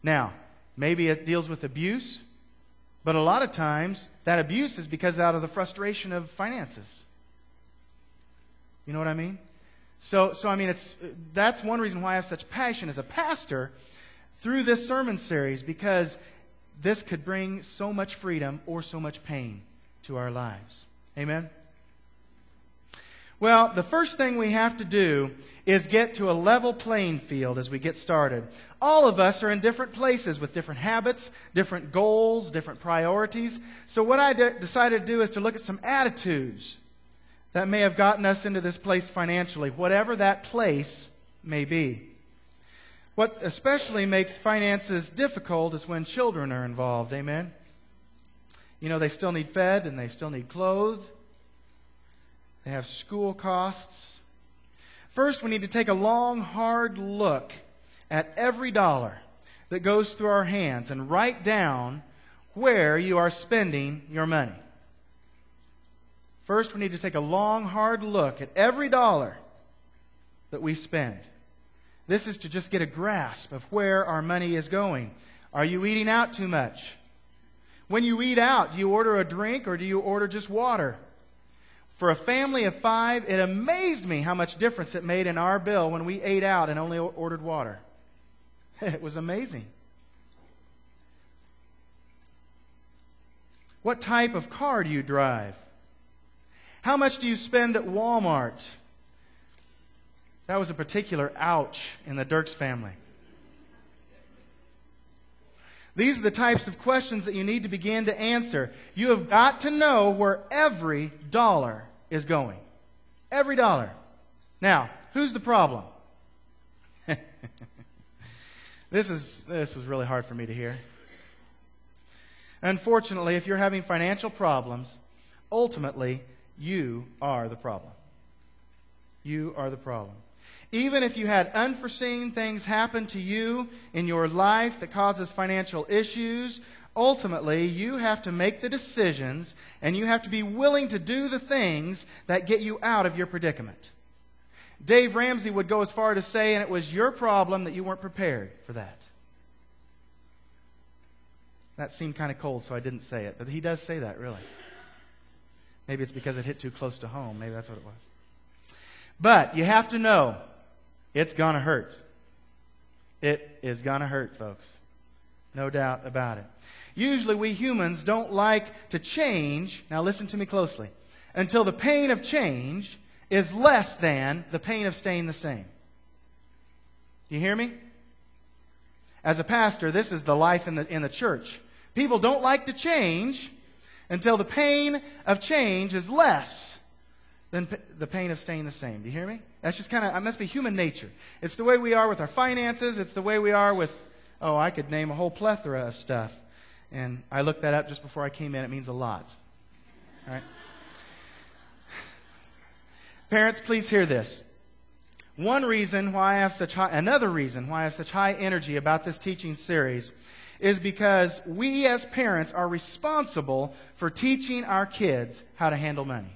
Now, maybe it deals with abuse, but a lot of times that abuse is because out of the frustration of finances. You know what I mean? So I mean, that's one reason why I have such passion as a pastor through this sermon series, because this could bring so much freedom or so much pain to our lives. Amen? Well, the first thing we have to do is get to a level playing field as we get started. All of us are in different places with different habits, different goals, different priorities. So what I decided to do is to look at some attitudes that may have gotten us into this place financially, whatever that place may be. What especially makes finances difficult is when children are involved. Amen? You know, they still need fed and they still need clothed. They have school costs. First, we need to take a long, hard look at every dollar that goes through our hands and write down where you are spending your money. First, we need to take a long, hard look at every dollar that we spend. This is to just get a grasp of where our money is going. Are you eating out too much? When you eat out, do you order a drink or do you order just water? For a family of 5, it amazed me how much difference it made in our bill when we ate out and only ordered water. It was amazing. What type of car do you drive? How much do you spend at Walmart? That was a particular ouch in the Dirks family. These are the types of questions that you need to begin to answer. You have got to know where every dollar is going. Every dollar. Now, who's the problem? This was really hard for me to hear. Unfortunately, if you're having financial problems, ultimately, you are the problem. You are the problem. Even if you had unforeseen things happen to you in your life that causes financial issues, ultimately you have to make the decisions and you have to be willing to do the things that get you out of your predicament. Dave Ramsey would go as far to say, and it was your problem that you weren't prepared for that. That seemed kind of cold, so I didn't say it. But he does say that, really. Maybe it's because it hit too close to home. Maybe that's what it was. But you have to know, it's going to hurt. It is going to hurt, folks. No doubt about it. Usually we humans don't like to change, now listen to me closely, until the pain of change is less than the pain of staying the same. You hear me? As a pastor, this is the life in the church. People don't like to change until the pain of change is less than the pain of staying the same. Do you hear me? That's just kind of, it must be human nature. It's the way we are with our finances. It's the way we are with, I could name a whole plethora of stuff. And I looked that up just before I came in. It means a lot. All right? Parents, please hear this. Another reason why I have such high energy about this teaching series is because we as parents are responsible for teaching our kids how to handle money.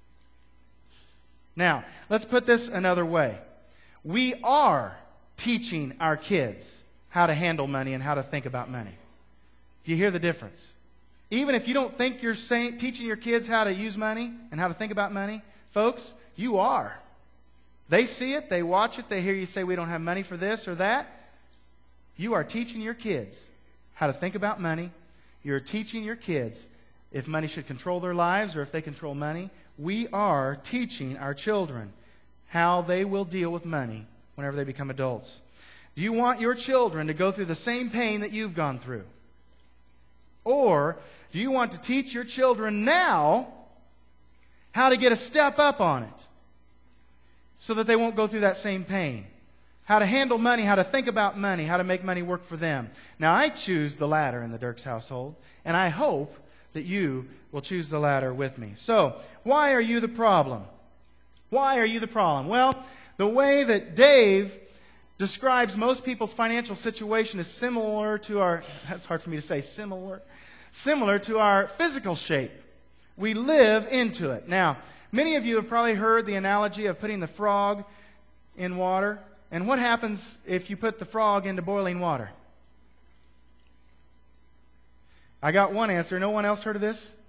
Now, let's put this another way. We are teaching our kids how to handle money and how to think about money. Do you hear the difference? Even if you don't think you're teaching your kids how to use money and how to think about money, folks, you are. They see it, they watch it, they hear you say we don't have money for this or that. You are teaching your kids how to think about money. You're teaching your kids if money should control their lives or if they control money. We are teaching our children how they will deal with money whenever they become adults. Do you want your children to go through the same pain that you've gone through? Or do you want to teach your children now how to get a step up on it so that they won't go through that same pain? How to handle money, how to think about money, how to make money work for them. Now, I choose the latter in the Dirks household, and I hope that you will choose the latter with me. So, why are you the problem? Why are you the problem? Well, the way that Dave describes most people's financial situation is similar to our, that's hard for me to say, similar to our physical shape. We live into it. Now, many of you have probably heard the analogy of putting the frog in water. And what happens if you put the frog into boiling water? I got one answer. No one else heard of this?